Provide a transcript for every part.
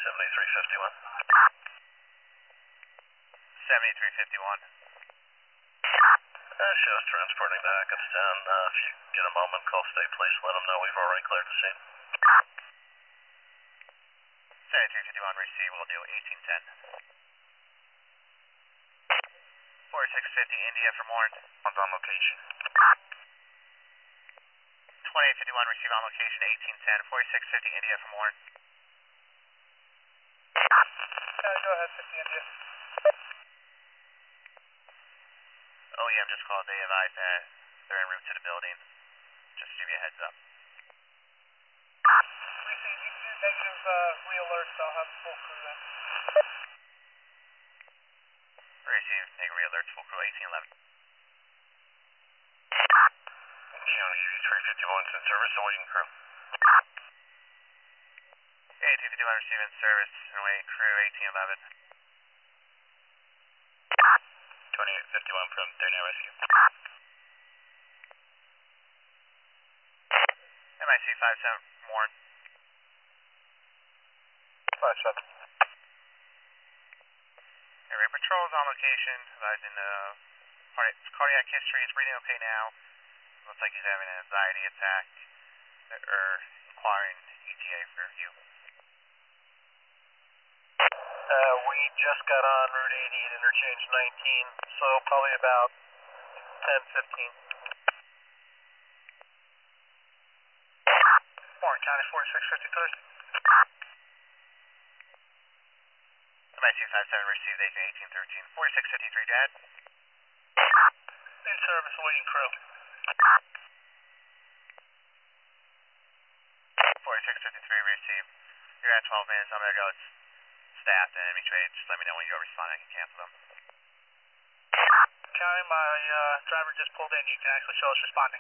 7351. 7351. Show's transporting the Hackett's down. If you get a moment, call State Police, let them know we've already cleared the scene. 7351, receive, we'll do 1810. 4650, India from Warren. One's on location. 2851, receive on location, 1810, 4650, India from Warren. Go ahead, 50 India. OEM just called, they advise that they're en route to the building. Just to give you a heads up. Receive, you can do negative re-alerts, I'll have full crew then. Receive, negative re-alerts, full crew, 1811. County 351's in service, awaiting crew. 1851, receiving service, and awaiting crew, 1811. 2851 from 39 Rescue. MIC 57 Warren. 57. Area patrols on location, advising cardiac history is reading okay now. Looks like he's having an anxiety attack, or inquiring ETA for you. We just got on Route 80 at interchange 19, so probably about 10:15. Warren County 4653. MIC 57 received, agent 1813. 4653, Dad. In service, awaiting crew. 4653 received. You're at 12 minutes, I'm gonna go staffed and enemy trade. Just let me know when you're responding, I can cancel them. County, my driver just pulled in. You can actually show us responding.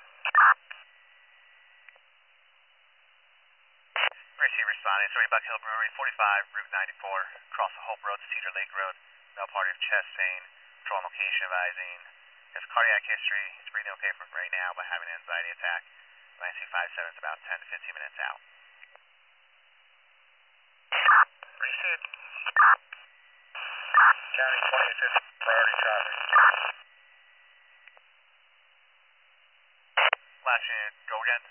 Receive responding. Sorry, Buck Hill Brewery, 45, Route 94, across the Hope Road to Cedar Lake Road. No party of chest pain. Control location advising. Has cardiac history. He's breathing okay for right now, but having an anxiety attack. MIC 57 is about 10 to 15 minutes out. Received. County 2850, priority traffic. Last unit, go again.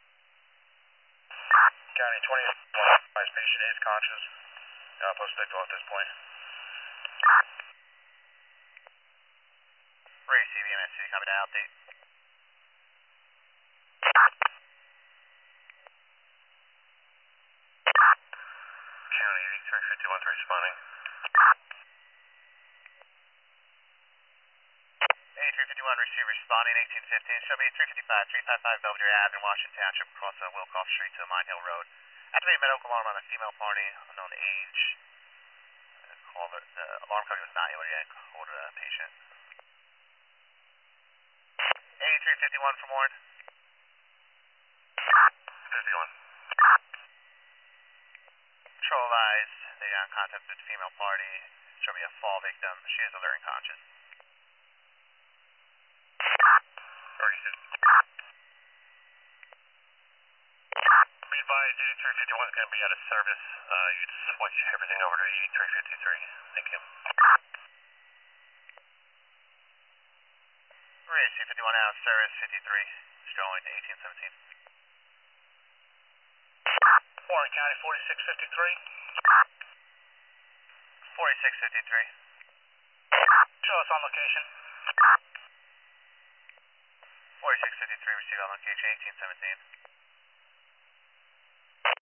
County 2851, my patient is conscious. Post-victal at this point. Receive EMSC, copy that update. County 8351's responding. 8351, receive responding, 1815. Show me 355, 355 Belvedere Ave in Washington Township, across Wilcox Street to Mine Hill Road. Activate medical alarm on a female party, unknown age. The alarm code was not able to get hold of the patient. 8351 from Warren. 51. Control advised, they got in contact with the female party. Show me a fall victim. She is alert and conscious. Already hit. Be advised, 8351 is going to be out of service. You can switch everything over to 8353. Thank you. Receive 51 out of service, 53. Showing 1817. Warren County 4653. 4653. Show us on location. 4653, receive on location, 1817.